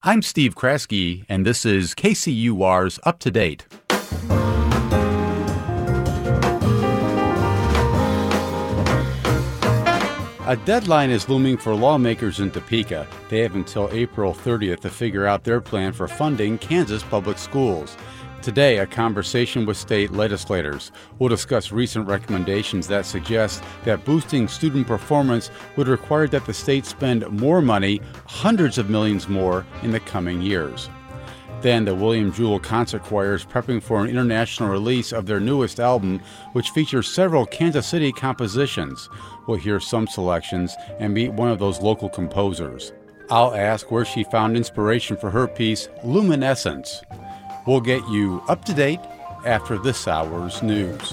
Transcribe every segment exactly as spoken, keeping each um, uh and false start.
I'm Steve Kraske, and this is K C U R's Up to Date. A deadline is looming for lawmakers in Topeka. They have until April thirtieth to figure out their plan for funding Kansas public schools. Today, a conversation with state legislators. We'll discuss recent recommendations that suggest that boosting student performance would require that the state spend more money, hundreds of millions more, in the coming years. Then, the William Jewell Concert Choir is prepping for an international release of their newest album, which features several Kansas City compositions. We'll hear some selections and meet one of those local composers. I'll ask where she found inspiration for her piece, Luminescence. We'll get you up to date after this hour's news.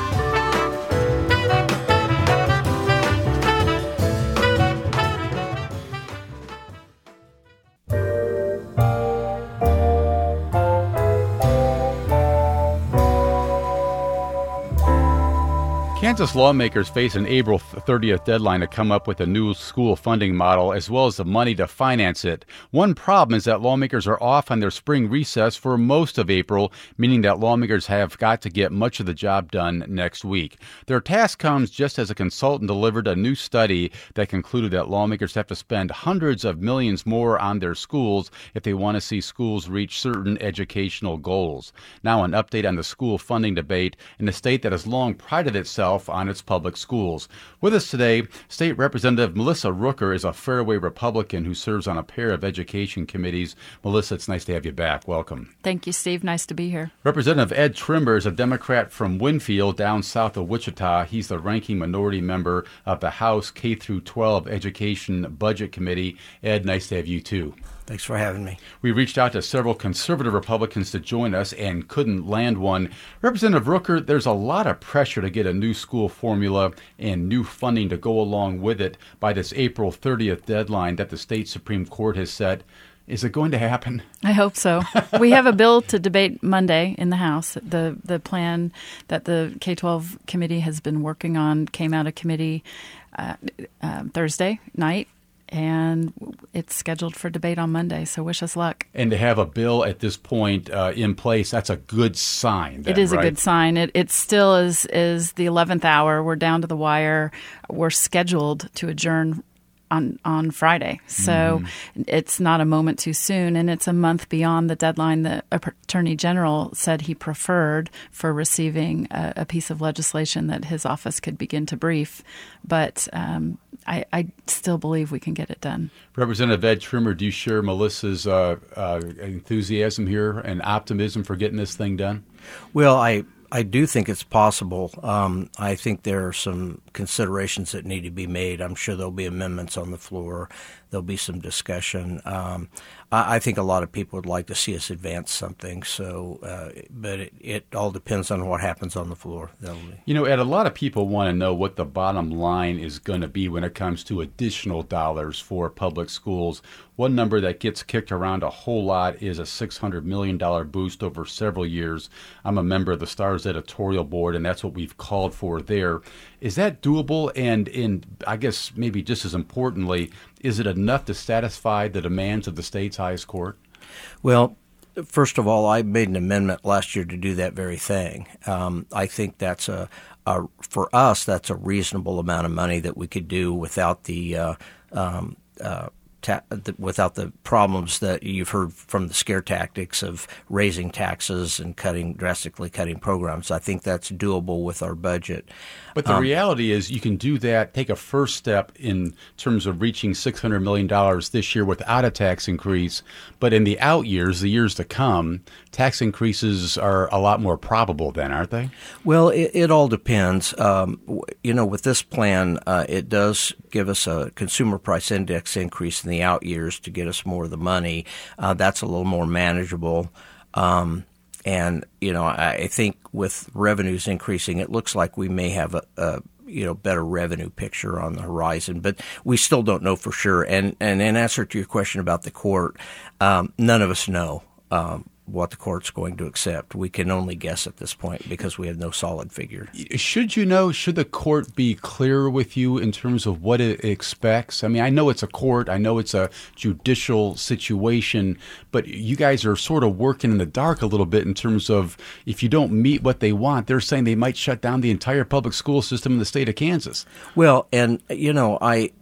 Kansas lawmakers face an April thirtieth deadline to come up with a new school funding model as well as the money to finance it. One problem is that lawmakers are off on their spring recess for most of April, meaning that lawmakers have got to get much of the job done next week. Their task comes just as a consultant delivered a new study that concluded that lawmakers have to spend hundreds of millions more on their schools if they want to see schools reach certain educational goals. Now an update on the school funding debate in a state that has long prided itself on its public schools. With us today, State Representative Melissa Rooker is a fairway Republican who serves on a pair of education committees. Melissa, it's nice to have you back. Welcome. Thank you, Steve. Nice to be here. Representative Ed Trimber is a Democrat from Winfield, down south of Wichita. He's the ranking minority member of the House K through twelve Education Budget Committee. Ed, nice to have you too. Thanks for having me. We reached out to several conservative Republicans to join us and couldn't land one. Representative Rooker, there's a lot of pressure to get a new school formula and new funding to go along with it by this April thirtieth deadline that the state Supreme Court has set. Is it going to happen? I hope so. We have a bill to debate Monday in the House. The the plan that the K twelve committee has been working on came out of committee uh, uh, Thursday night. And it's scheduled for debate on Monday, so wish us luck. And to have a bill at this point uh, in place, that's a good sign. Then, it is right? a good sign. It, it still is, is the eleventh hour. We're down to the wire. We're scheduled to adjourn on on Friday. So mm-hmm. It's not a moment too soon, and it's a month beyond the deadline that Attorney General said he preferred for receiving a, a piece of legislation that his office could begin to brief. But um, I, I still believe we can get it done. Representative Ed Trimmer, do you share Melissa's uh, uh, enthusiasm here and optimism for getting this thing done? Well, I I do think it's possible. Um, I think there are some considerations that need to be made. I'm sure there'll be amendments on the floor. There'll be some discussion. Um, I, I think a lot of people would like to see us advance something. So, uh, but it, it all depends on what happens on the floor. You know, Ed, a lot of people want to know what the bottom line is going to be when it comes to additional dollars for public schools. One number that gets kicked around a whole lot is a six hundred million dollars boost over several years. I'm a member of the STARS editorial board, and that's what we've called for there. Is that doable? And in, I guess maybe just as importantly, is it enough to satisfy the demands of the state's highest court? Well, first of all, I made an amendment last year to do that very thing. Um, I think that's a, a, for us, that's a reasonable amount of money that we could do without the uh, um, uh, Ta- the, without the problems that you've heard from the scare tactics of raising taxes and cutting drastically cutting programs. I think that's doable with our budget. But the um, reality is you can do that, take a first step in terms of reaching six hundred million dollars this year without a tax increase. But in the out years, the years to come, tax increases are a lot more probable then, aren't they? Well, it, it all depends. Um, you know, with this plan, uh, it does give us a consumer price index increase in the out years to get us more of the money. Uh, that's a little more manageable. Um, and, you know, I, I think with revenues increasing, it looks like we may have a, a you know, better revenue picture on the horizon, but we still don't know for sure. And, and in answer to your question about the court, um, none of us know. Um, what the court's going to accept. We can only guess at this point because we have no solid figure. Should you know, should the court be clear with you in terms of what it expects? I mean, I know it's a court, I know it's a judicial situation, but you guys are sort of working in the dark a little bit in terms of if you don't meet what they want, they're saying they might shut down the entire public school system in the state of Kansas. Well, and, you know, I...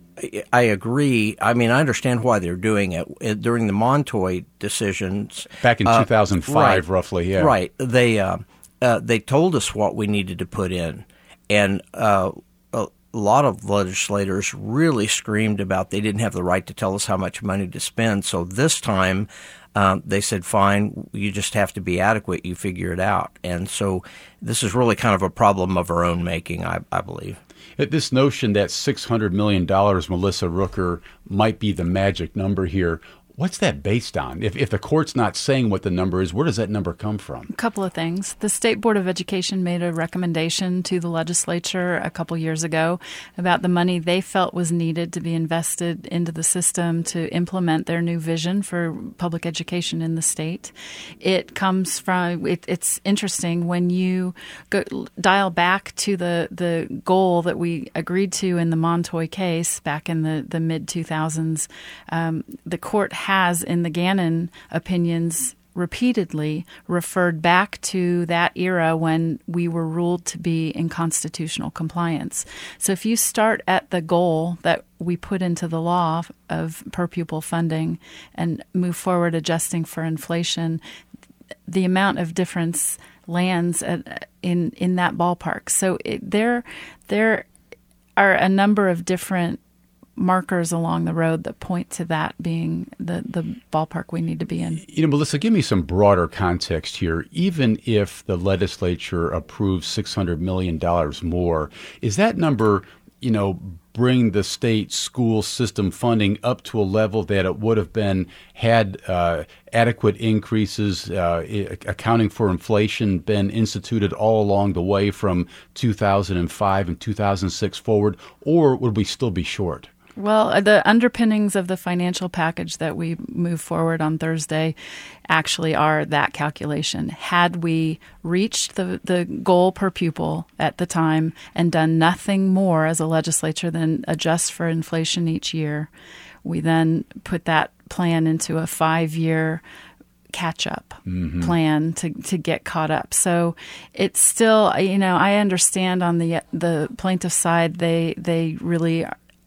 I agree. I mean, I understand why they're doing it. During the Montoy decisions back in two thousand five, uh, right, roughly, yeah, right. They uh, uh, they told us what we needed to put in, and uh, a lot of legislators really screamed about they didn't have the right to tell us how much money to spend. So this time, um, they said, "Fine, you just have to be adequate. You figure it out." And so, this is really kind of a problem of our own making, I, I believe. This notion that six hundred million dollars, Melissa Rooker, might be the magic number here, what's that based on? If if the court's not saying what the number is, where does that number come from? A couple of things. The State Board of Education made a recommendation to the legislature a couple years ago about the money they felt was needed to be invested into the system to implement their new vision for public education in the state. It comes from, it, it's interesting, when you go, dial back to the, the goal that we agreed to in the Montoy case back in the, the mid two thousands, um, the court has, in the Gannon opinions, repeatedly referred back to that era when we were ruled to be in constitutional compliance. So if you start at the goal that we put into the law of per pupil funding and move forward adjusting for inflation, the amount of difference lands at, in in that ballpark. So it, there there are a number of different markers along the road that point to that being the, the ballpark we need to be in. You know, Melissa, give me some broader context here. Even if the legislature approves six hundred million dollars more, is that number, you know, bring the state school system funding up to a level that it would have been had uh, adequate increases, uh, accounting for inflation, been instituted all along the way from two thousand five and two thousand six forward, or would we still be short? Well, the underpinnings of the financial package that we move forward on Thursday actually are that calculation. Had we reached the, the goal per pupil at the time and done nothing more as a legislature than adjust for inflation each year, we then put that plan into a five-year catch-up mm-hmm. plan to, to get caught up. So it's still, you know, I understand on the the plaintiff side, they they really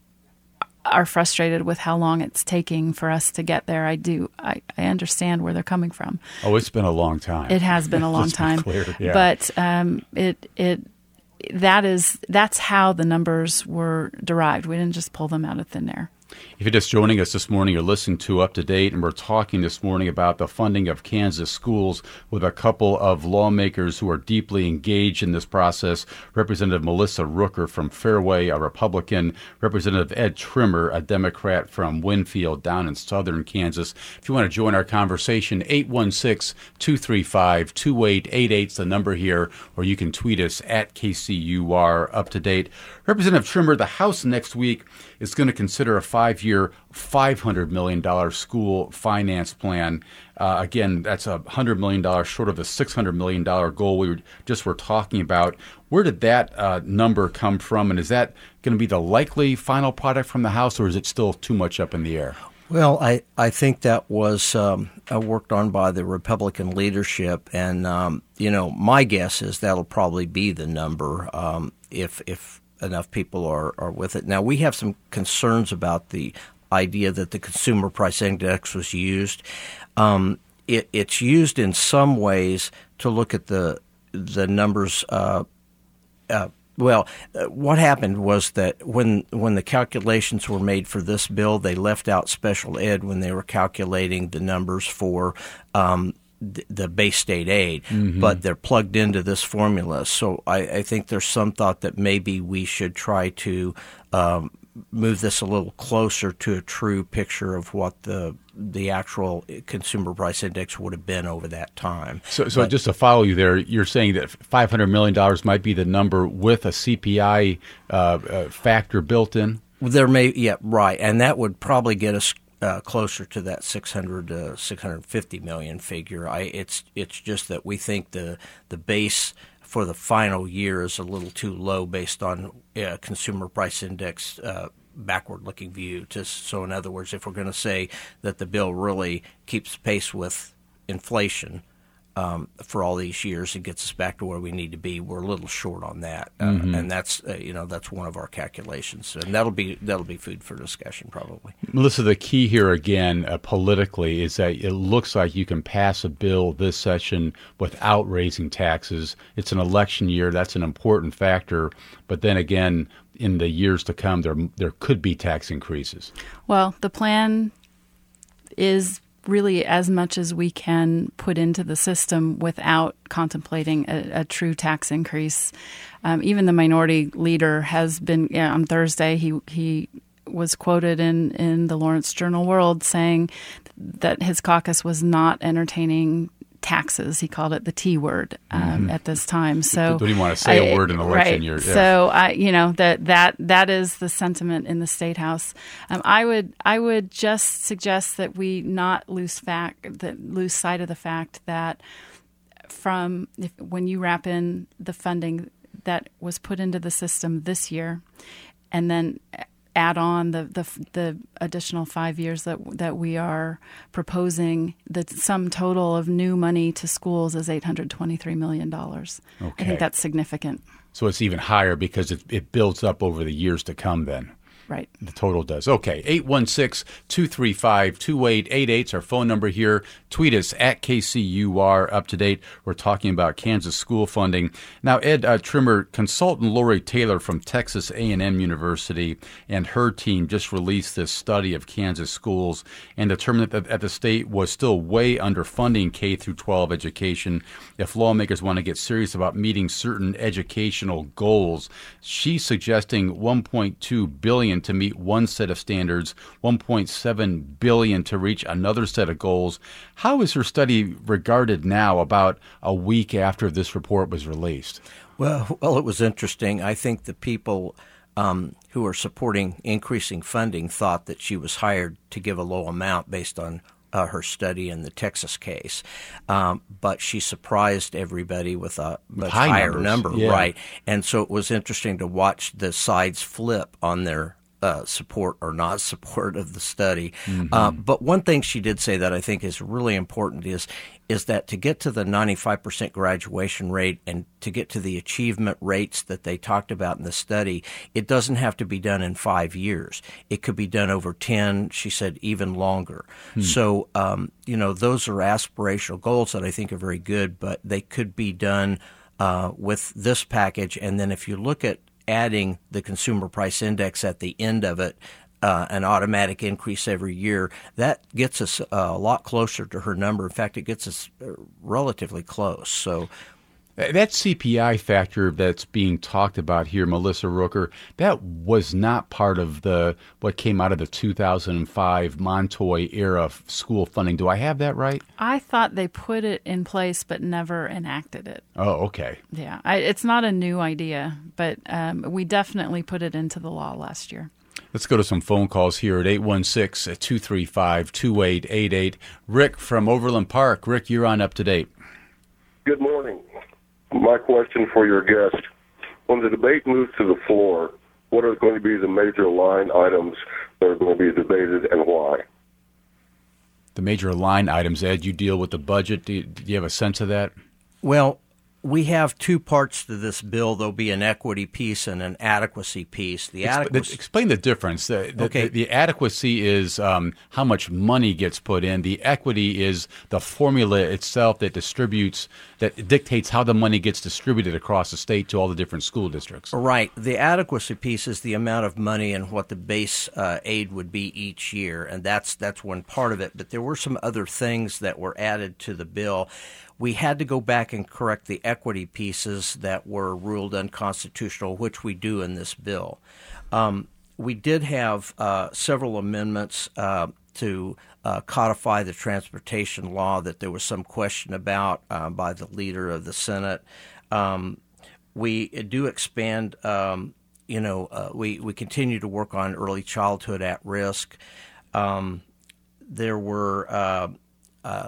are frustrated with how long it's taking for us to get there. I do. I, I understand where they're coming from. Oh, it's been a long time. It has been a long time. Clear, yeah. But um, it it that is that's how the numbers were derived. We didn't just pull them out of thin air. If you're just joining us this morning, you're listening to Up to Date, and we're talking this morning about the funding of Kansas schools with a couple of lawmakers who are deeply engaged in this process. Representative Melissa Rooker from Fairway, a Republican, Representative Ed Trimmer, a Democrat from Winfield down in southern Kansas. If you want to join our conversation, eight one six, two three five, two eight eight eight is the number here, or you can tweet us at K C U R Up to Date. Representative Trimmer, the House next week is going to consider a five-year, five hundred million dollars school finance plan. Uh, again, that's one hundred million dollars short of the six hundred million dollars goal we were, just were talking about. Where did that uh, number come from, and is that going to be the likely final product from the House, or is it still too much up in the air? Well, I, I think that was um, uh, worked on by the Republican leadership, and, um, you know, my guess is that'll probably be the number um, if if enough people are, are with it. Now, we have some concerns about the idea that the consumer price index was used. Um, it, it's used in some ways to look at the the numbers. Uh, uh, well, uh, what happened was that when when the calculations were made for this bill, they left out special ed when they were calculating the numbers for um, the base state aid, mm-hmm. but they're plugged into this formula. So I, I think there's some thought that maybe we should try to um, move this a little closer to a true picture of what the the actual consumer price index would have been over that time. So, so but, just to follow you there, you're saying that five hundred million dollars might be the number with a C P I uh, uh, factor built in? There may, yeah, right, and that would probably get us uh, closer to that six hundred to six hundred fifty million figure. I, it's it's just that we think the the base for the final year is a little too low based on uh, consumer price index uh, backward-looking view. Just so, in other words, if we're going to say that the bill really keeps pace with inflation um, for all these years and gets us back to where we need to be, we're a little short on that, uh, mm-hmm. and that's uh, you know that's one of our calculations, and that'll be that'll be food for discussion probably. Melissa, the key here again uh, politically is that it looks like you can pass a bill this session without raising taxes. It's an election year; that's an important factor. But then again, in the years to come, there there could be tax increases. Well, the plan is really as much as we can put into the system without contemplating a, a true tax increase. Um, even the minority leader has been, yeah, on Thursday, he he was quoted in, in the Lawrence Journal World saying that his caucus was not entertaining taxes. He called it the T word um, mm-hmm. at this time. So, don't even want to say I, a word in election right. year. Yeah. So, I, you know that that that is the sentiment in the State House. Um, I would I would just suggest that we not lose fact that lose sight of the fact that from if, when you wrap in the funding that was put into the system this year, and then add on the, the the additional five years that that we are proposing, the sum total of new money to schools is eight hundred twenty-three million dollars. Okay. I think that's significant. So it's even higher because it, it builds up over the years to come then. Right. The total does. Okay. eight one six, two three five, two eight eight eight is our phone number here. Tweet us at K C U R Up to Date. We're talking about Kansas school funding. Now, Ed uh, Trimmer, consultant Lori Taylor from Texas A and M University and her team just released this study of Kansas schools and determined that, that the state was still way underfunding K through twelve education if lawmakers want to get serious about meeting certain educational goals. She's suggesting one point two billion dollars to meet one set of standards, one point seven billion dollars to reach another set of goals. How is her study regarded now, about a week after this report was released? Well, well, it was interesting. I think the people um, who are supporting increasing funding thought that she was hired to give a low amount based on uh, her study in the Texas case. Um, but she surprised everybody with a much High higher numbers. number, Yeah. right? And so it was interesting to watch the sides flip on their Uh, support or not support of the study. Mm-hmm. Uh, but one thing she did say that I think is really important is is that to get to the ninety-five percent graduation rate and to get to the achievement rates that they talked about in the study, it doesn't have to be done in five years. It could be done over ten, she said, even longer. Hmm. So, um, you know, those are aspirational goals that I think are very good, but they could be done uh, with this package. And then if you look at adding the consumer price index at the end of it, uh, an automatic increase every year, that gets us uh, a lot closer to her number. In fact, it gets us uh, relatively close. So that C P I factor that's being talked about here, Melissa Rooker, that was not part of the what came out of the two thousand five Montoy era school funding. Do I have that right? I thought they put it in place but never enacted it. Oh, okay. Yeah, I, it's not a new idea, but um, we definitely put it into the law last year. Let's go to some phone calls here at eight one six, two three five, two eight eight eight. Rick from Overland Park. Rick, you're on Up to Date. Good morning. My question for your guest, when the debate moves to the floor, what are going to be the major line items that are going to be debated and why? The major line items, Ed, you deal with the budget. Do you, do you have a sense of that? Well, we have two parts to this bill. There'll be an equity piece and an adequacy piece. The adequacy. Explain the difference. The, the, okay. the, the adequacy is um, how much money gets put in. The equity is the formula itself that distributes, that dictates how the money gets distributed across the state to all the different school districts. Right. The adequacy piece is the amount of money and what the base uh, aid would be each year, and that's that's one part of it. But there were some other things that were added to the bill. We had to go back and correct the equity pieces that were ruled unconstitutional, which we do in this bill. Um, we did have uh, several amendments uh, to uh, codify the transportation law that there was some question about uh, by the leader of the Senate. Um, we do expand, um, you know, uh, we, we continue to work on early childhood at risk. Um, there were uh, uh,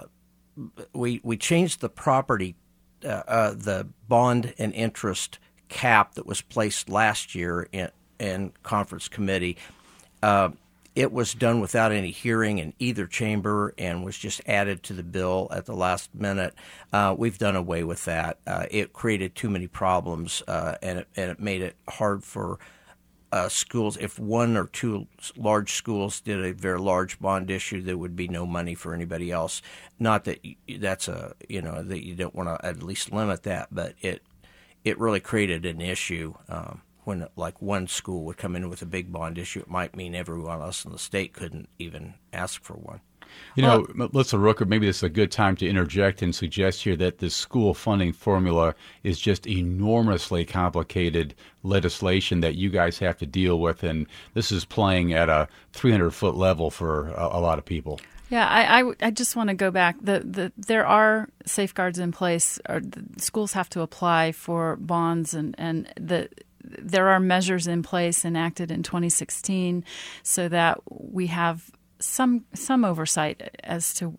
we we changed the property uh, uh, the bond and interest cap that was placed last year in, in conference committee. Uh, it was done without any hearing in either chamber and was just added to the bill at the last minute. Uh, we've done away with that. Uh, it created too many problems, uh, and, it, and it made it hard for uh, schools. If one or two large schools did a very large bond issue, there would be no money for anybody else. Not that that's a, you know, that you don't want to at least limit that, but it it really created an issue. Um, when like one school would come in with a big bond issue, it might mean everyone else in the state couldn't even ask for one. You know, well, Melissa Rooker, maybe this is a good time to interject and suggest here that this school funding formula is just enormously complicated legislation that you guys have to deal with, and this is playing at a three hundred foot level for a, a lot of people. Yeah, I, I, I just want to go back. The, the there are safeguards in place. Or the schools have to apply for bonds, and, and the there are measures in place enacted in twenty sixteen so that we have some some oversight as to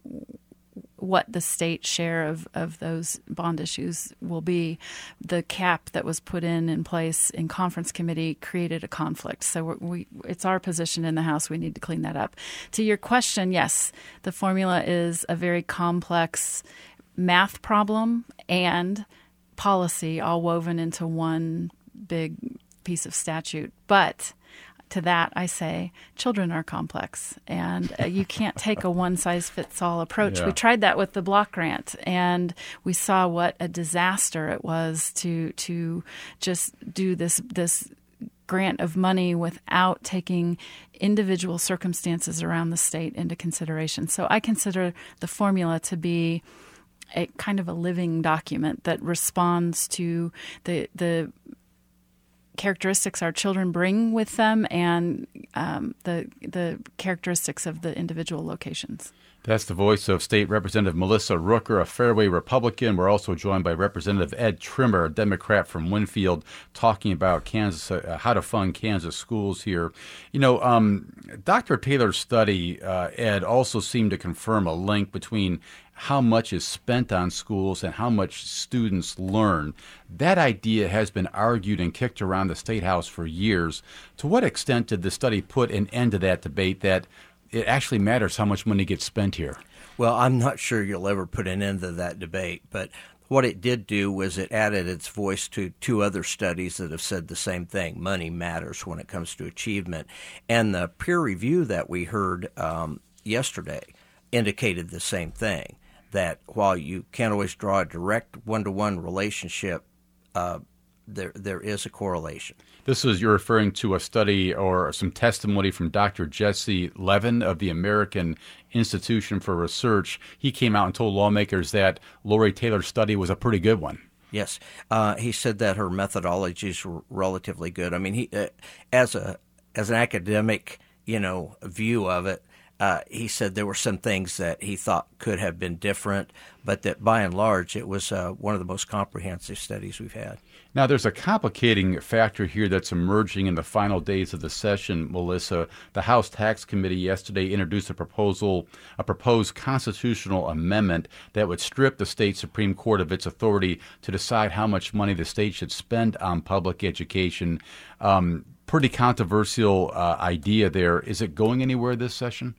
what the state share of, of those bond issues will be. The cap that was put in in place in conference committee created a conflict. So we, we it's our position in the House. We need to clean that up. To your question, yes, the formula is a very complex math problem and policy all woven into one big piece of statute. But to that, I say children are complex, and uh, you can't take a one-size-fits-all approach. Yeah. We tried that with the block grant, and we saw what a disaster it was to to just do this this grant of money without taking individual circumstances around the state into consideration. So I consider the formula to be a kind of a living document that responds to the the characteristics our children bring with them and um, the the characteristics of the individual locations. That's the voice of State Representative Melissa Rooker, a Fairway Republican. We're also joined by Representative Ed Trimmer, a Democrat from Winfield, talking about Kansas, uh, how to fund Kansas schools here. You know, um, Doctor Taylor's study, uh, Ed, also seemed to confirm a link between how much is spent on schools and how much students learn. That idea has been argued and kicked around the State House for years. To what extent did the study put an end to that debate that it actually matters how much money gets spent here? Well, I'm not sure you'll ever put an end to that debate, but what it did do was it added its voice to two other studies that have said the same thing. Money matters when it comes to achievement. And the peer review that we heard um, yesterday indicated the same thing, that while you can't always draw a direct one-to-one relationship, uh, there there is a correlation. This is, you're referring to a study or some testimony from Doctor Jesse Levin of the American Institution for Research. He came out and told lawmakers that Lori Taylor's study was a pretty good one. Yes. Uh, he said that her methodologies were relatively good. I mean, he uh, as a as an academic, you know, view of it, Uh, he said there were some things that he thought could have been different, but that by and large it was uh, one of the most comprehensive studies we've had. Now, there's a complicating factor here that's emerging in the final days of the session, Melissa. The House Tax Committee yesterday introduced a proposal, a proposed constitutional amendment that would strip the state Supreme Court of its authority to decide how much money the state should spend on public education. Um, pretty controversial uh, idea there. Is it going anywhere this session?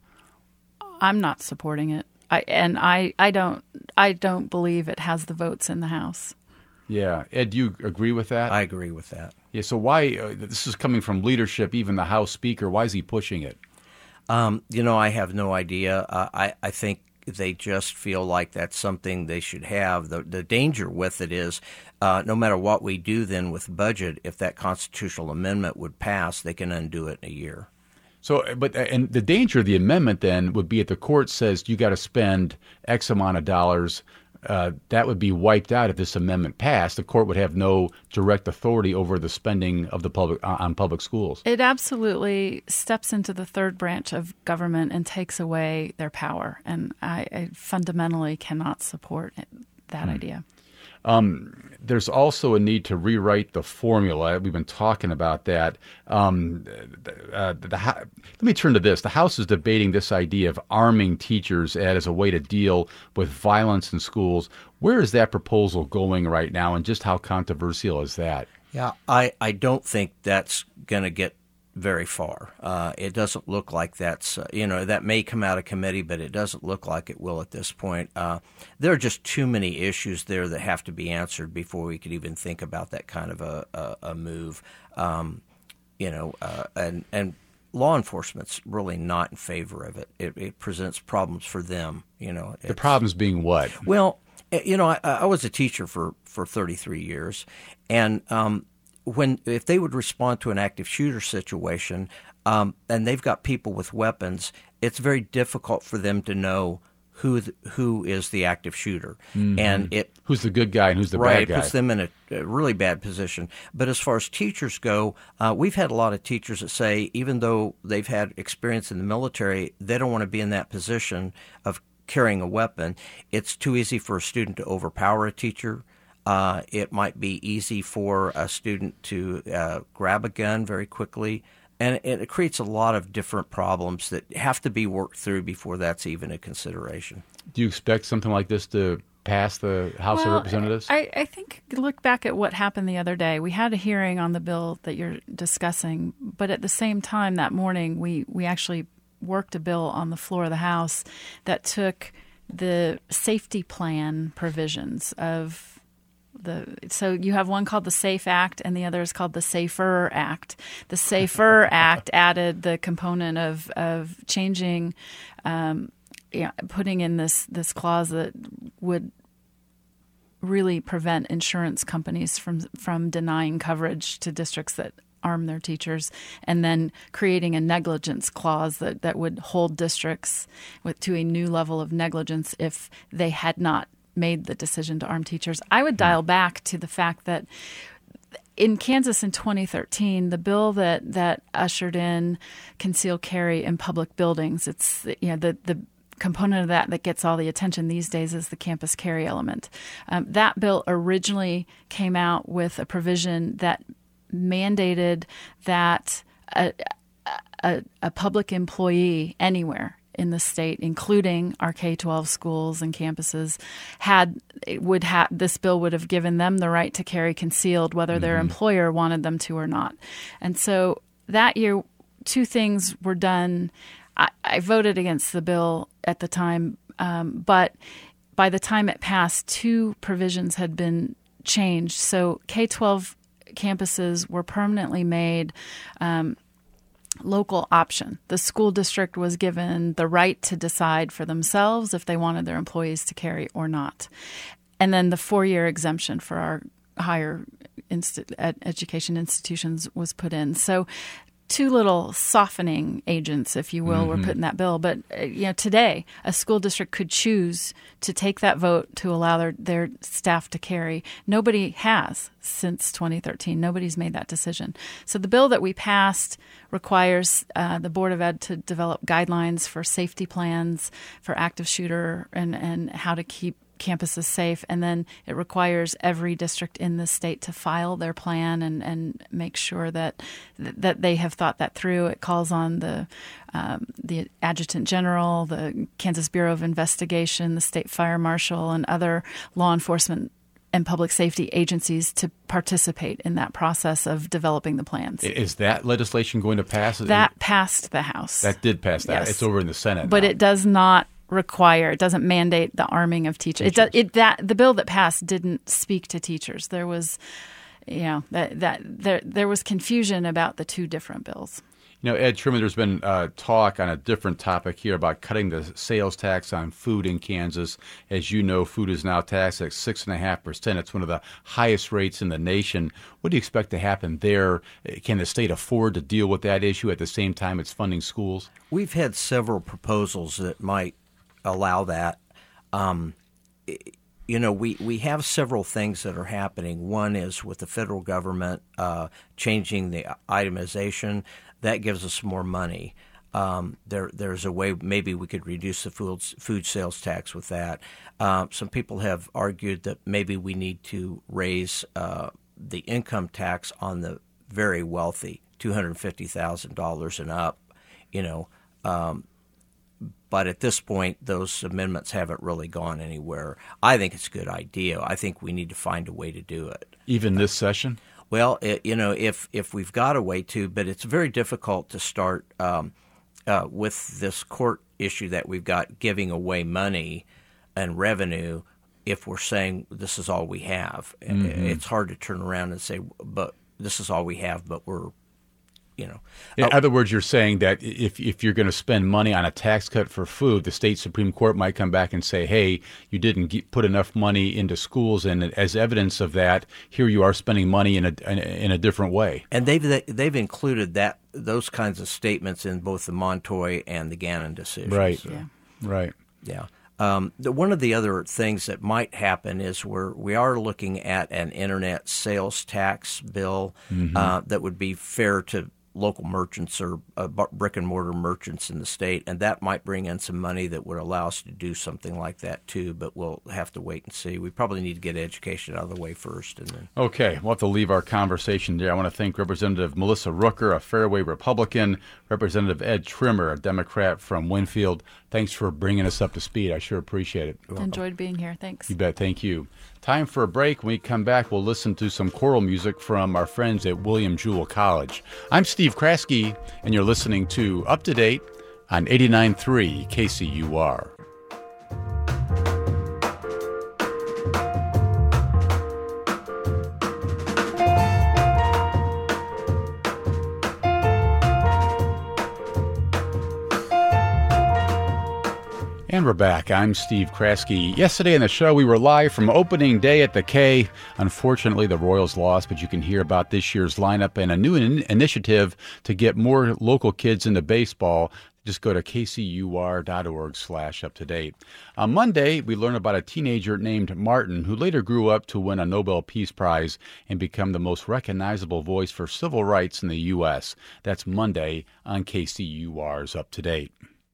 I'm not supporting it. I and I, I don't I don't believe it has the votes in the House. Yeah. Ed, do you agree with that? I agree with that. Yeah, so why, uh, this is coming from leadership, even the House Speaker, why is he pushing it? Um, you know, I have no idea. Uh, I, I think they just feel like that's something they should have. The, the danger with it is uh, no matter what we do then with budget, if that constitutional amendment would pass, they can undo it in a year. So, but and the danger of the amendment then would be if the court says you got to spend X amount of dollars, uh, that would be wiped out if this amendment passed. The court would have no direct authority over the spending of the public on public schools. It absolutely steps into the third branch of government and takes away their power, and I, I fundamentally cannot support it, that hmm. idea. Um, there's also a need to rewrite the formula. We've been talking about that. Um, uh, the, the, let me turn to this. The House is debating this idea of arming teachers as a way to deal with violence in schools. Where is that proposal going right now, and just how controversial is that? Yeah, I, I don't think that's going to get very far. Uh, it doesn't look like that's, uh, you know, that may come out of committee, but it doesn't look like it will at this point. Uh, there are just too many issues there that have to be answered before we could even think about that kind of a, a, a move. Um, you know, uh, and, and law enforcement's really not in favor of it. It, it presents problems for them, you know. The problems being what? Well, you know, I, I was a teacher for, for thirty-three years, and um, when if they would respond to an active shooter situation, um, and they've got people with weapons, it's very difficult for them to know who the, who is the active shooter, mm-hmm. and it who's the good guy and who's the right, bad guy. It puts them in a, a really bad position. But as far as teachers go, uh, we've had a lot of teachers that say even though they've had experience in the military, they don't want to be in that position of carrying a weapon. It's too easy for a student to overpower a teacher. Uh, it might be easy for a student to uh, grab a gun very quickly, and it, it creates a lot of different problems that have to be worked through before that's even a consideration. Do you expect something like this to pass the House well, of Representatives? I, I think look back at what happened the other day. We had a hearing on the bill that you're discussing, but at the same time that morning we, we actually worked a bill on the floor of the House that took the safety plan provisions of the so you have one called the SAFE Act and the other is called the SAFER Act. The SAFER Act added the component of of changing, um, yeah, putting in this this clause that would really prevent insurance companies from from denying coverage to districts that arm their teachers, and then creating a negligence clause that, that would hold districts with to a new level of negligence if they had not made the decision to arm teachers. I would dial back to the fact that in Kansas in twenty thirteen, the bill that, that ushered in concealed carry in public buildings, it's you know the the component of that that gets all the attention these days is the campus carry element. Um, that bill originally came out with a provision that mandated that a, a, a public employee anywhere in the state, including our K twelve schools and campuses, had would have this bill would have given them the right to carry concealed, whether mm-hmm. their employer wanted them to or not. And so that year, two things were done. I, I voted against the bill at the time, um, but by the time it passed, two provisions had been changed. So K twelve campuses were permanently made um, local option. The school district was given the right to decide for themselves if they wanted their employees to carry or not. And then the four-year exemption for our higher inst- ed- education institutions was put in. So two little softening agents, if you will, mm-hmm. were put in that bill. But uh, you know, today, a school district could choose to take that vote to allow their, their staff to carry. Nobody has since twenty thirteen. Nobody's made that decision. So the bill that we passed requires uh, the Board of Ed to develop guidelines for safety plans for active shooter and, and how to keep campuses safe, and then it requires every district in the state to file their plan and, and make sure that that they have thought that through. It calls on the um, the Adjutant General, the Kansas Bureau of Investigation, the State Fire Marshal, and other law enforcement and public safety agencies to participate in that process of developing the plans. Is that legislation going to pass? That passed the House. That did pass that. Yes. It's over in the Senate But now. it does not require, it doesn't mandate the arming of teachers. It does, it that the bill that passed didn't speak to teachers. There was, you know, that that there there was confusion about the two different bills. You know, Ed Truman, there's been uh, talk on a different topic here about cutting the sales tax on food in Kansas. As you know, food is now taxed at six and a half percent. It's one of the highest rates in the nation. What do you expect to happen there? Can the state afford to deal with that issue at the same time it's funding schools? We've had several proposals that might allow that. Um, you know, we, we have several things that are happening. One is with the federal government uh, changing the itemization. That gives us more money. Um, there, there's a way maybe we could reduce the food food sales tax with that. Uh, some people have argued that maybe we need to raise uh, the income tax on the very wealthy, two hundred fifty thousand dollars and up. You know, um, but at this point, those amendments haven't really gone anywhere. I think it's a good idea. I think we need to find a way to do it. Even this session? Well, it, you know, if if we've got a way to, but it's very difficult to start. Um, Uh, with this court issue that we've got giving away money and revenue, if we're saying this is all we have, mm-hmm. it's hard to turn around and say, but this is all we have, but we're, you know. In uh, other words, you're saying that if if you're going to spend money on a tax cut for food, the state Supreme Court might come back and say, hey, you didn't get, put enough money into schools, and as evidence of that, here you are spending money in a in a, in a different way. And they've they've included that those kinds of statements in both the Montoy and the Gannon decisions. Right. So, Yeah. Right. Yeah. Um, the, one of the other things that might happen is we're, we are looking at an internet sales tax bill mm-hmm. uh, that would be fair to local merchants or uh, brick and mortar merchants in the state, and that might bring in some money that would allow us to do something like that too, but we'll have to wait and see. We probably need to get education out of the way first. And then. Okay, we'll have to leave our conversation there. I want to thank Representative Melissa Rooker, a Fairway Republican, Representative Ed Trimmer, a Democrat from Winfield. Thanks for bringing us up to speed. I sure appreciate it. Enjoyed being here. Thanks. You bet. Thank you. Time for a break. When we come back, we'll listen to some choral music from our friends at William Jewell College. I'm Steve Kraske, and you're listening to Up to Date on eighty-nine point three K C U R. And we're back. I'm Steve Kraske. Yesterday in the show, we were live from opening day at the K. Unfortunately, the Royals lost, but you can hear about this year's lineup and a new in- initiative to get more local kids into baseball. Just go to kcur.org slash up to date. On Monday, we learned about a teenager named Martin who later grew up to win a Nobel Peace Prize and become the most recognizable voice for civil rights in the U S. That's Monday on K C U R's Up to Date.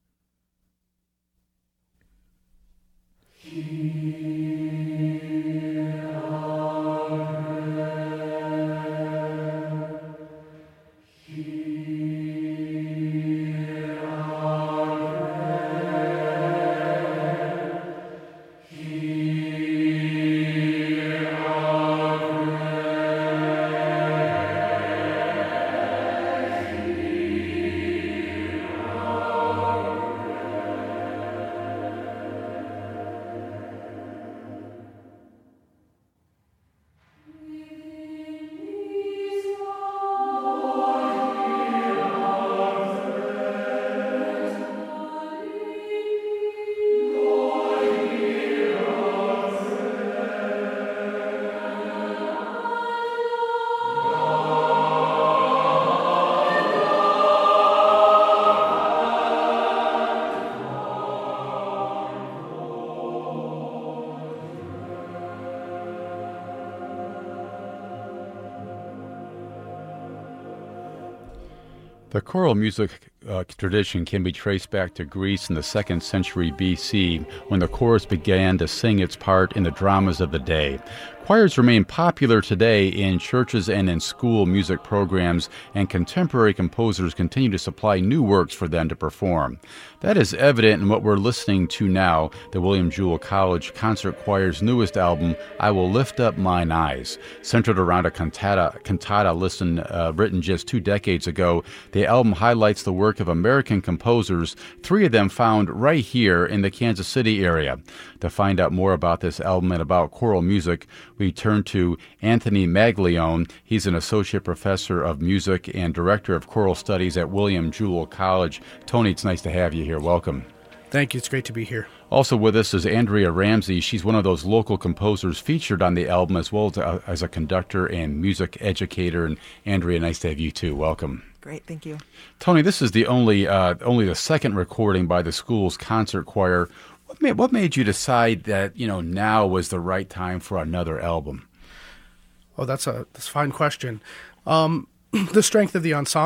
The choral music uh, tradition can be traced back to Greece in the second century B C, when the chorus began to sing its part in the dramas of the day. Choirs remain popular today in churches and in school music programs, and contemporary composers continue to supply new works for them to perform. That is evident in what we're listening to now, the William Jewell College Concert Choir's newest album, I Will Lift Up Mine Eyes. Centered around a cantata, cantata listen, uh, written just two decades ago, the album highlights the work of American composers, three of them found right here in the Kansas City area. To find out more about this album and about choral music, we turn to Anthony Maglione. He's an associate professor of music and director of choral studies at William Jewell College. Tony, it's nice to have you here. Welcome. Thank you. It's great to be here. Also with us is Andrea Ramsey. She's one of those local composers featured on the album, as well as a, as a conductor and music educator. And Andrea, nice to have you too. Welcome. Great, thank you. Tony, this is the only uh, only the second recording by the school's concert choir. What made, what made you decide that, you know, now was the right time for another album? Oh, that's a that's a fine question. Um, the strength of the ensemble,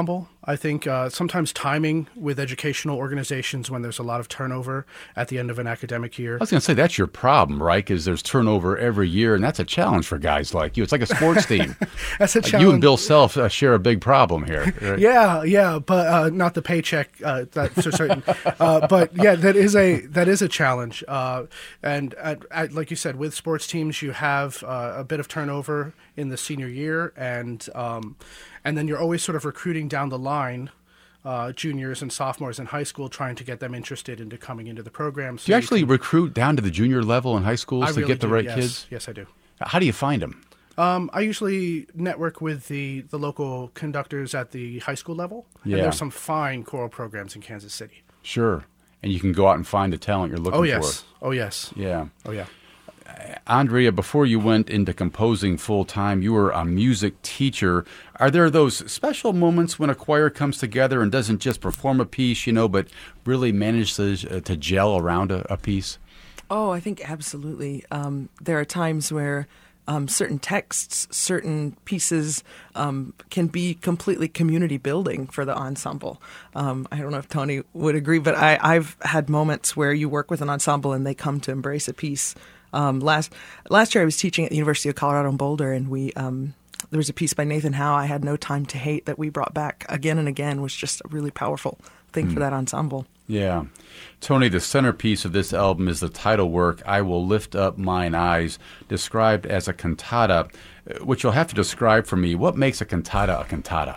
I think uh, sometimes timing with educational organizations when there's a lot of turnover at the end of an academic year. I was going to say, that's your problem, right? Because there's turnover every year, and that's a challenge for guys like you. It's like a sports team. That's a uh, challenge. You and Bill Self uh, share a big problem here. Right? Yeah, yeah, but uh, not the paycheck. Uh, that's for certain. uh, but yeah, that is a that is a challenge. Uh, and at, at, like you said, with sports teams, you have uh, a bit of turnover in the senior year, and um, and then you're always sort of recruiting down the line. Uh, juniors and sophomores in high school, trying to get them interested into coming into the program. So do you actually you can, recruit down to the junior level in high schools I to really get the do, right yes. kids? Yes, I do. How do you find them? Um, I usually network with the, the local conductors at the high school level. Yeah. And there's some fine choral programs in Kansas City. Sure. And you can go out and find the talent you're looking Oh, yes. for. Oh, yes. Yeah. Oh, yeah. Andrea, before you went into composing full-time, you were a music teacher. Are there those special moments when a choir comes together and doesn't just perform a piece, you know, but really manages to, uh, to gel around a, a piece? Oh, I think absolutely. Um, there are times where um, certain texts, certain pieces um, can be completely community building for the ensemble. Um, I don't know if Tony would agree, but I, I've had moments where you work with an ensemble and they come to embrace a piece. Um, last last year I was teaching at the University of Colorado in Boulder, and we um, there was a piece by Nathan Howe, I Had No Time to Hate, that we brought back again and again. Was just a really powerful thing mm. for that ensemble. Yeah. Tony, the centerpiece of this album is the title work, I Will Lift Up Mine Eyes, described as a cantata, which you'll have to describe for me. What makes a cantata a cantata?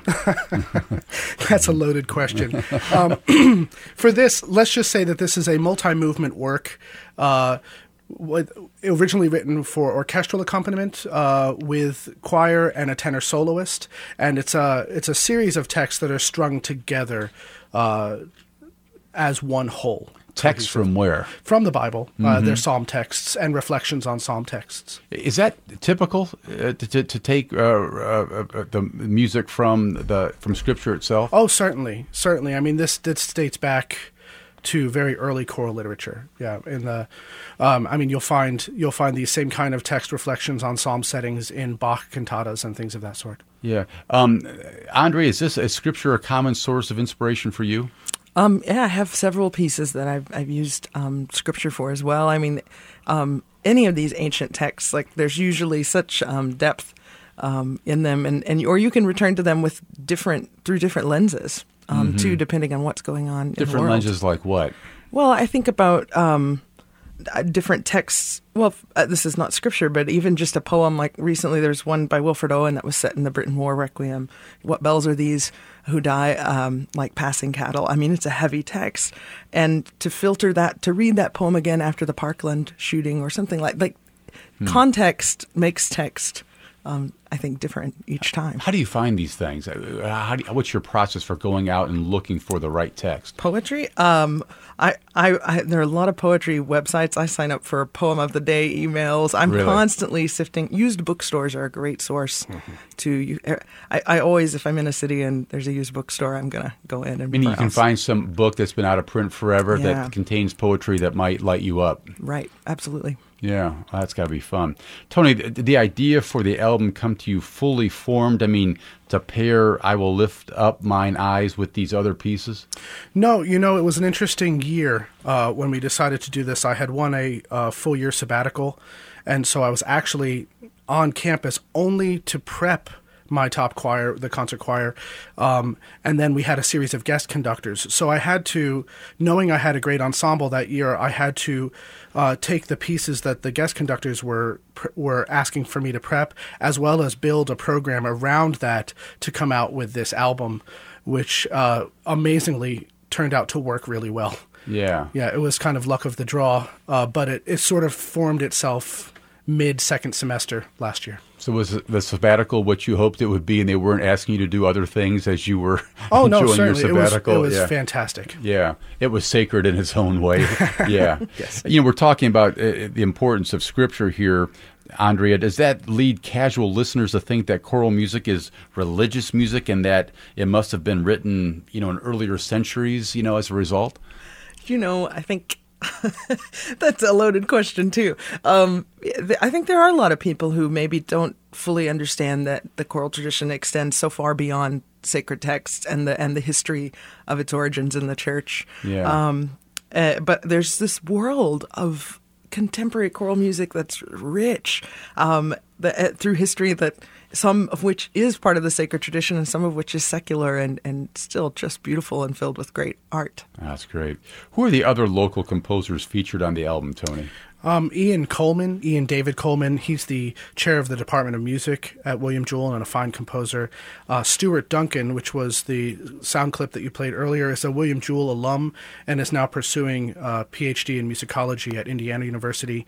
That's a loaded question. Um, for this, let's just say that this is a multi-movement work, uh, originally written for orchestral accompaniment uh, with choir and a tenor soloist, and it's a it's a series of texts that are strung together uh, as one whole. Texts from where? From the Bible. Mm-hmm. Uh, they're psalm texts and reflections on psalm texts. Is that typical uh, to, to to take uh, uh, uh, the music from the from Scripture itself? Oh, certainly, certainly. I mean, this this dates back to very early choral literature. Yeah, in the, um, I mean, you'll find you'll find these same kind of text reflections on psalm settings in Bach cantatas and things of that sort. Yeah, um, Andre, is this is Scripture a common source of inspiration for you? Um, yeah, I have several pieces that I've I've used um, Scripture for as well. I mean, um, any of these ancient texts, like there's usually such um, depth um, in them, and, and or you can return to them with different through different lenses. Um, mm-hmm. Too, depending on what's going on in Different the world. lenses like what? Well, I think about um, different texts. Well, uh, this is not scripture, but even just a poem. Like recently, there's one by Wilfred Owen that was set in the Britain War Requiem. What bells are these who die um, like passing cattle? I mean, it's a heavy text. And to filter that, to read that poem again after the Parkland shooting or something like like hmm. context makes text. Um, I think different each time. How do you find these things? How do you, what's your process for going out and looking for the right text? Poetry? Um, I, I, I, there are a lot of poetry websites. I sign up for Poem of the Day emails. I'm really? constantly sifting. Used bookstores are a great source mm-hmm. to. I, I always, if I'm in a city and there's a used bookstore, I'm going to go in and Meaning browse. You can find some book that's been out of print forever yeah. that contains poetry that might light you up. Right, absolutely. Yeah, well, that's got to be fun. Tony, the, the idea for the album come to you fully formed? I mean, to pair I Will Lift Up Mine Eyes with these other pieces? No, you know, it was an interesting year uh, when we decided to do this. I had won a uh, full year sabbatical, and so I was actually on campus only to prep my top choir, the concert choir, um, and then we had a series of guest conductors. So I had to, knowing I had a great ensemble that year, I had to uh, take the pieces that the guest conductors were were asking for me to prep, as well as build a program around that to come out with this album, which uh, amazingly turned out to work really well. Yeah. Yeah, it was kind of luck of the draw, uh, but it, it sort of formed itself mid-second semester last year. So was the sabbatical what you hoped it would be, and they weren't asking you to do other things as you were oh, enjoying no, your sabbatical? It was, it was yeah. fantastic. Yeah, it was sacred in its own way. Yeah. Yes. You know, we're talking about uh, the importance of Scripture here. Andrea, does that lead casual listeners to think that choral music is religious music and that it must have been written, you know, in earlier centuries, you know, as a result? You know, I think that's a loaded question, too. Um, I think there are a lot of people who maybe don't fully understand that the choral tradition extends so far beyond sacred text and the and the history of its origins in the church. Yeah. Um, uh, but there's this world of contemporary choral music that's rich um, the, uh, through history, that some of which is part of the sacred tradition and some of which is secular and, and still just beautiful and filled with great art. That's great. Who are the other local composers featured on the album, Tony? Um, Ian Coleman, Ian David Coleman, he's the chair of the Department of Music at William Jewell and a fine composer. Uh, Stuart Duncan, which was the sound clip that you played earlier, is a William Jewell alum and is now pursuing a P H D in musicology at Indiana University.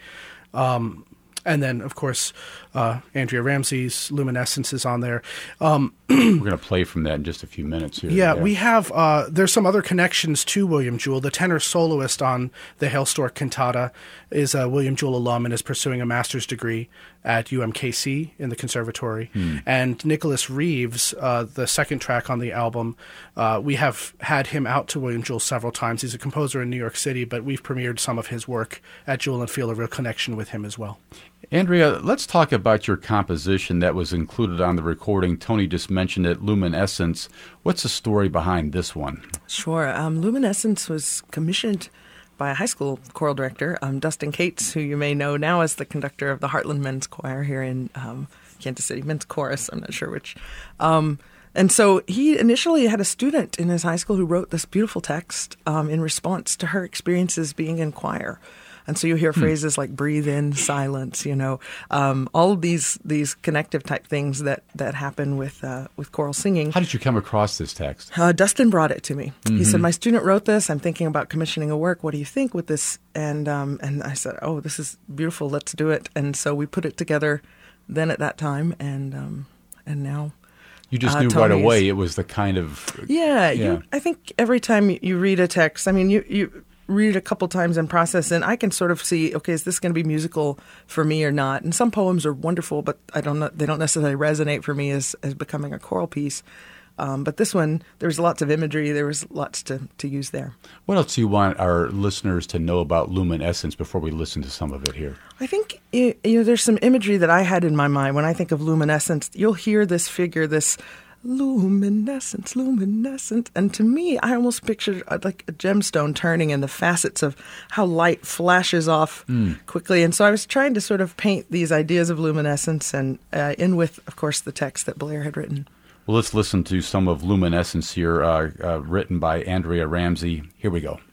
Um, and then, of course, uh, Andrea Ramsey's Luminescence is on there. Um, We're going to play from that in just a few minutes here. Yeah, we have, uh, there's some other connections to William Jewell. The tenor soloist on the Hailstork cantata is a William Jewell alum and is pursuing a master's degree at U M K C in the conservatory. Hmm. And Nicholas Reeves, uh, the second track on the album, uh, we have had him out to William Jewell several times. He's a composer in New York City, but we've premiered some of his work at Jewell and feel a real connection with him as well. Andrea, let's talk about your composition that was included on the recording. Tony just mentioned it, Luminescence. What's the story behind this one? Sure. Um, Luminescence was commissioned by a high school choral director, um, Dustin Cates, who you may know now as the conductor of the Heartland Men's Choir here in um, Kansas City, Men's Chorus, I'm not sure which. Um, and so he initially had a student in his high school who wrote this beautiful text um, in response to her experiences being in choir. And so you hear phrases like breathe in, silence, you know, um, all of these these connective type things that, that happen with uh, with choral singing. How did you come across this text? Uh, Dustin brought it to me. Mm-hmm. He said, my student wrote this. I'm thinking about commissioning a work. What do you think with this? And um, and I said, oh, this is beautiful. Let's do it. And so we put it together then at that time. And um, and now. You just uh, knew Tony's. right away it was the kind of... Yeah. yeah. You, I think every time you read a text, I mean, you... you read it a couple times in process, and I can sort of see, okay, is this going to be musical for me or not? And some poems are wonderful, but I don't know, they don't necessarily resonate for me as, as becoming a choral piece. Um, but this one, there was lots of imagery. There was lots to, to use there. What else do you want our listeners to know about Luminescence before we listen to some of it here? I think you know, there's some imagery that I had in my mind. When I think of luminescence, you'll hear this figure, this luminescence, luminescent. And to me, I almost pictured like a gemstone turning and the facets of how light flashes off mm. quickly. And so I was trying to sort of paint these ideas of luminescence and uh, in with, of course, the text that Blair had written. Well, let's listen to some of Luminescence here, uh, uh, written by Andrea Ramsey. Here we go.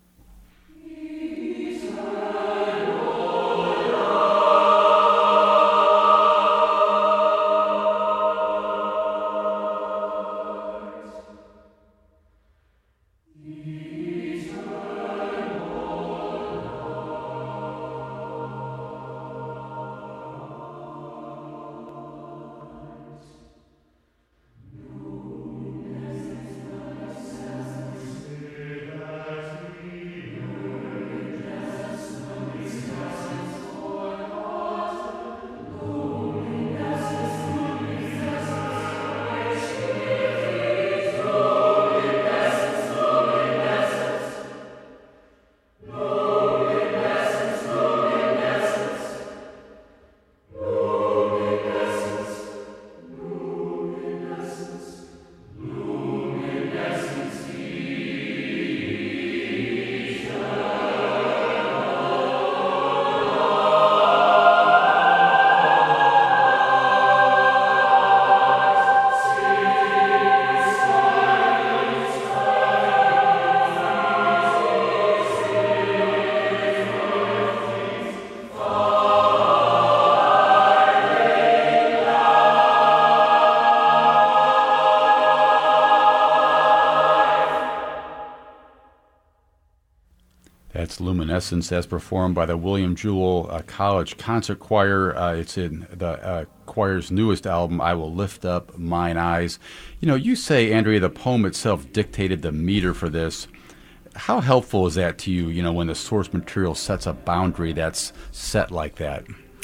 That's Luminescence as performed by the William Jewell uh, College Concert Choir. Uh, it's in the uh, choir's newest album, I Will Lift Up Mine Eyes. You know, you say, Andrea, the poem itself dictated the meter for this. How helpful is that to you, you know, when the source material sets a boundary that's set like that?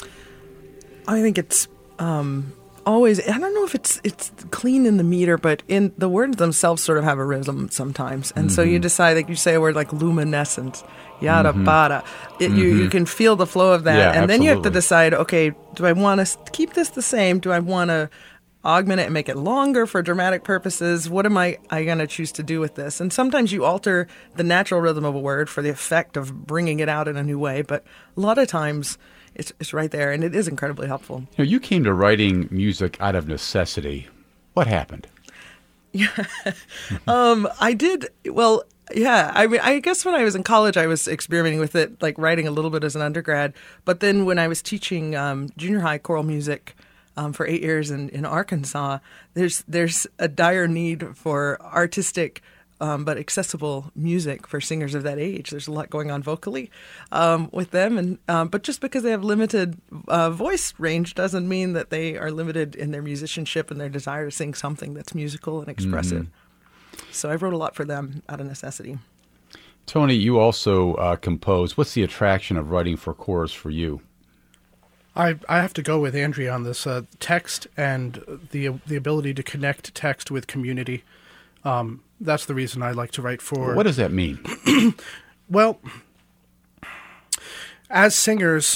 I think it's um, always, I don't know if it's it's clean in the meter, but in the words themselves sort of have a rhythm sometimes. And mm-hmm. so you decide, like you say a word like luminescent, yada mm-hmm. bada. It, mm-hmm. you, you can feel the flow of that. Yeah, and absolutely. then you have to decide, okay, do I want to keep this the same? Do I want to augment it and make it longer for dramatic purposes? What am I, I going to choose to do with this? And sometimes you alter the natural rhythm of a word for the effect of bringing it out in a new way, but a lot of times it's, it's right there, and it is incredibly helpful. You know, you came to writing music out of necessity. What happened? Yeah, um, I did. Well, yeah. I mean, I guess when I was in college, I was experimenting with it, like writing a little bit as an undergrad. But then when I was teaching um, junior high choral music um, for eight years in, in Arkansas, there's there's a dire need for artistic um, but accessible music for singers of that age. There's a lot going on vocally um, with them, and um, but just because they have limited uh, voice range doesn't mean that they are limited in their musicianship and their desire to sing something that's musical and expressive. Mm-hmm. So I wrote a lot for them out of necessity. Tony, you also uh, compose. What's the attraction of writing for chorus for you? I I have to go with Andrea on this. Uh, text and the the ability to connect text with community. Um, that's the reason I like to write for. What does that mean? Well, as singers,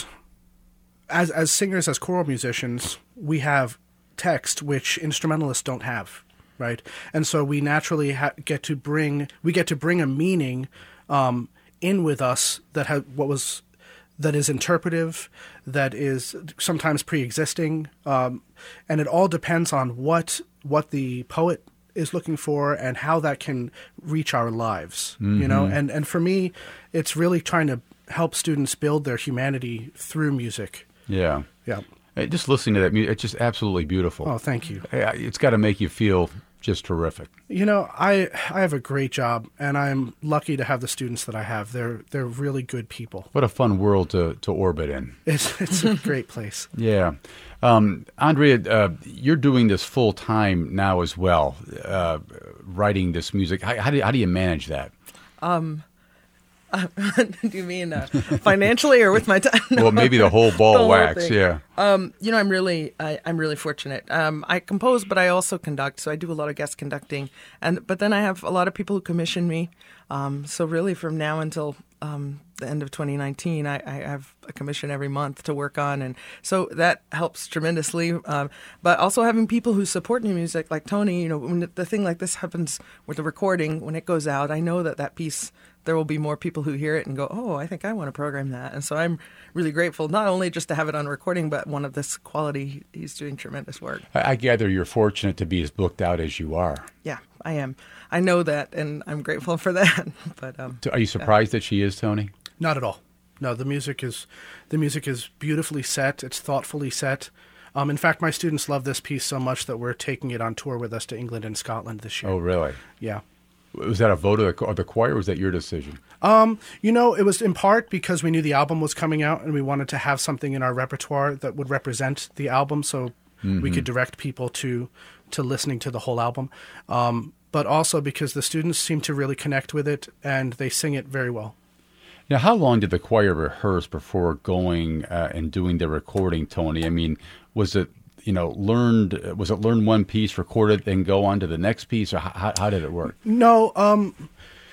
as as singers, as choral musicians, we have text which instrumentalists don't have, right? And so we naturally ha- get to bring we get to bring a meaning um, in with us that ha- what was that is interpretive, that is sometimes pre-existing, um, and it all depends on what what the poet is looking for and how that can reach our lives, mm-hmm. you know? And and for me, it's really trying to help students build their humanity through music. Yeah. Yeah. Hey, just listening to that music, it's just absolutely beautiful. Oh, thank you. It's got to make you feel just terrific. You know, I I have a great job, and I'm lucky to have the students that I have. They're they're really good people. What a fun world to, to orbit in. It's it's a great place. Yeah. Um, Andrea, uh, you're doing this full time now as well, uh, writing this music. How, how, do, how do you manage that? Um, uh, do you mean uh, financially or with my time? No. Well, maybe the whole ball the whole wax, thing. yeah. Um, you know, I'm really, I, I'm really fortunate. Um, I compose, but I also conduct, so I do a lot of guest conducting. And but then I have a lot of people who commission me. Um, so really, from now until um, the end of twenty nineteen, I, I have a commission every month to work on, and so that helps tremendously. Um, but also having people who support new music, like Tony. You know, when the thing like this happens with the recording, when it goes out, I know that that piece, there will be more people who hear it and go, oh, I think I want to program that. And so I'm really grateful, not only just to have it on recording, but one of this quality. He's doing tremendous work. I, I gather you're fortunate to be as booked out as you are. Yeah, I am. I know that, and I'm grateful for that. But um, Are you surprised yeah. that she is, Tony? Not at all. No, the music is the music is beautifully set. It's thoughtfully set. Um, in fact, my students love this piece so much that we're taking it on tour with us to England and Scotland this year. Oh, really? Yeah. Was that a vote of the, of the choir, or was that your decision? Um, you know, it was in part because we knew the album was coming out and we wanted to have something in our repertoire that would represent the album, so mm-hmm. we could direct people to to listening to the whole album. Um, but also because the students seem to really connect with it and they sing it very well. Now, how long did the choir rehearse before going uh, and doing the recording, Tony? I mean, was it, you know, learned, was it learn one piece, record it, then go on to the next piece, or how, how did it work? No, um,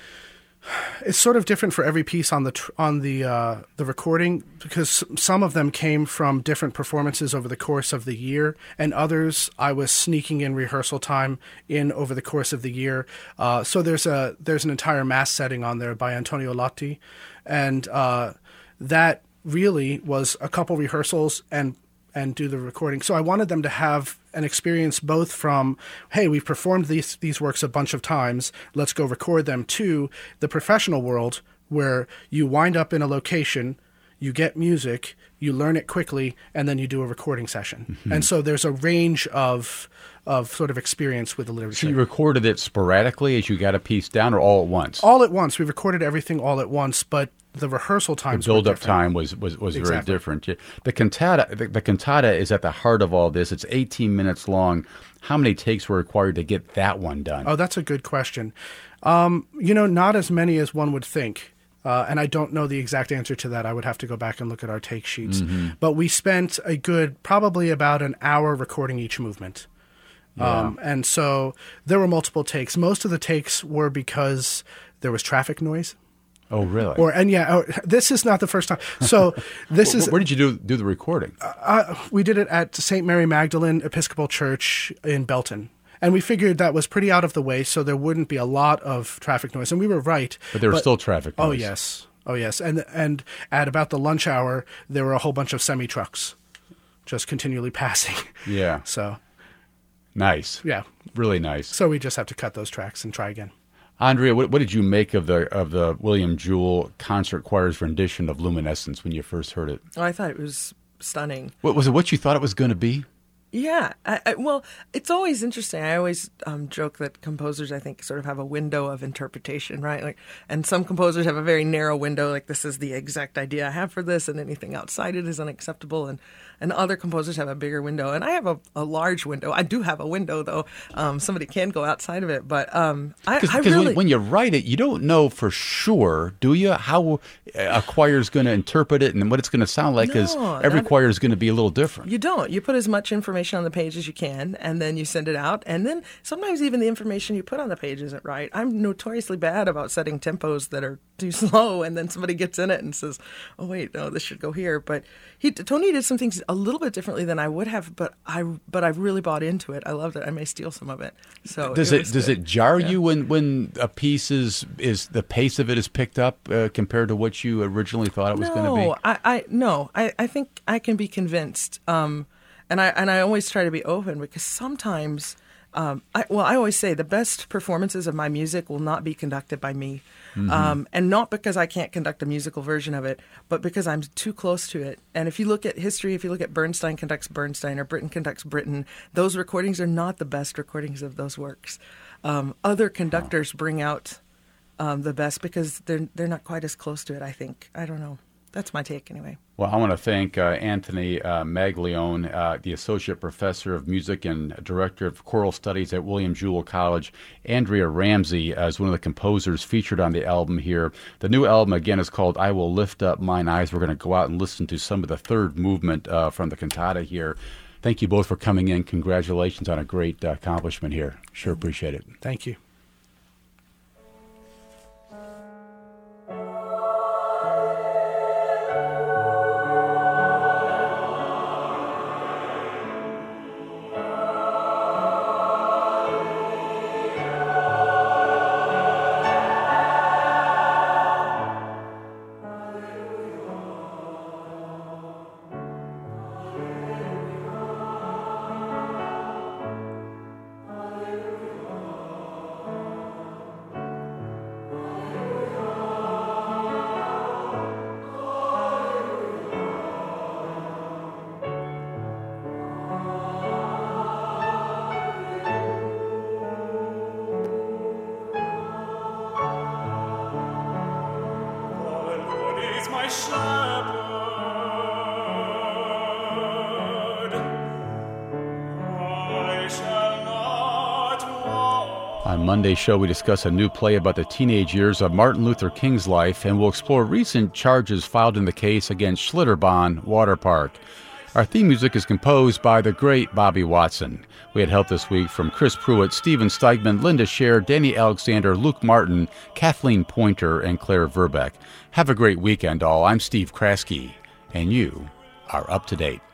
it's sort of different for every piece on the tr- on the uh, the recording, because some of them came from different performances over the course of the year, and others I was sneaking in rehearsal time in over the course of the year. Uh, so there's a there's an entire mass setting on there by Antonio Lotti, and uh, that really was a couple rehearsals and and do the recording. So I wanted them to have an experience both from, hey, we've performed these these works a bunch of times, let's go record them, to the professional world where you wind up in a location, you get music, you learn it quickly, and then you do a recording session. Mm-hmm. And so there's a range of of sort of experience with the literature. So you recorded it sporadically as you got a piece down, or all at once? All at once. We recorded everything all at once, but the rehearsal times, the build-up time was was, was exactly. very different. The cantata, the, the cantata is at the heart of all this. It's eighteen minutes long. How many takes were required to get that one done? Oh, that's a good question. Um, you know, not as many as one would think. Uh, and I don't know the exact answer to that. I would have to go back and look at our take sheets. Mm-hmm. But we spent a good, probably about an hour recording each movement. Yeah. Um, and so there were multiple takes. Most of the takes were because there was traffic noise. Oh, really? Or and yeah, oh, this is not the first time. So this where, is where did you do do the recording? Uh, we did it at Saint Mary Magdalene Episcopal Church in Belton. And we figured that was pretty out of the way, so there wouldn't be a lot of traffic noise. And we were right. But there was still traffic noise. Oh, yes. Oh, yes. And and at about the lunch hour, there were a whole bunch of semi-trucks just continually passing. Yeah. So. Nice. Yeah. Really nice. So we just have to cut those tracks and try again. Andrea, what, what did you make of the of the William Jewell Concert Choir's rendition of Luminescence when you first heard it? Oh, I thought it was stunning. What, was it what you thought it was going to be? Yeah. I, I, well, it's always interesting. I always um, joke that composers, I think, sort of have a window of interpretation, right? Like, and some composers have a very narrow window, like this is the exact idea I have for this, and anything outside it is unacceptable. And, and other composers have a bigger window. And I have a, a large window. I do have a window, though. Um, somebody can go outside of it. But um, I, Cause, I cause really... when, when you write it, you don't know for sure, do you, how a choir is going to interpret it and what it's going to sound like? Because No, every that- choir is going to be a little different. You don't. You put as much information on the page as you can, and then you send it out. And then sometimes even the information you put on the page isn't right. I'm notoriously bad about setting tempos that are too slow, and then somebody gets in it and says, "Oh wait, no, this should go here." But he, Tony did some things a little bit differently than I would have. But I, but I really bought into it. I loved it. I may steal some of it. So Does it it, was does good. it jar Yeah. you when, when a piece is is the pace of it is picked up uh, compared to what you originally thought it was no, going to be? I, I no, I, I think I can be convinced. Um, and I and I always try to be open because sometimes, um, I, well, I always say the best performances of my music will not be conducted by me, Mm-hmm. um, and not because I can't conduct a musical version of it, but because I'm too close to it. And if you look at history, if you look at Bernstein conducts Bernstein or Britten conducts Britten, those recordings are not the best recordings of those works. Um, other conductors bring out um, the best because they're they're not quite as close to it. I think. I don't know. That's my take, anyway. Well, I want to thank uh, Anthony uh, Maglione, uh, the Associate Professor of Music and Director of Choral Studies at William Jewell College, Andrea Ramsey as one of the composers featured on the album here. The new album, again, is called I Will Lift Up Mine Eyes. We're going to go out and listen to some of the third movement uh, from the cantata here. Thank you both for coming in. Congratulations on a great uh, accomplishment here. Sure appreciate it. Thank you. My shepherd, I shall not walk. On Monday's show, we discuss a new play about the teenage years of Martin Luther King's life, and we'll explore recent charges filed in the case against Schlitterbahn Water Park. Our theme music is composed by the great Bobby Watson. We had help this week from Chris Pruitt, Steven Steigman, Linda Scher, Danny Alexander, Luke Martin, Kathleen Pointer, and Claire Verbeck. Have a great weekend, all. I'm Steve Kraske, and you are up to date.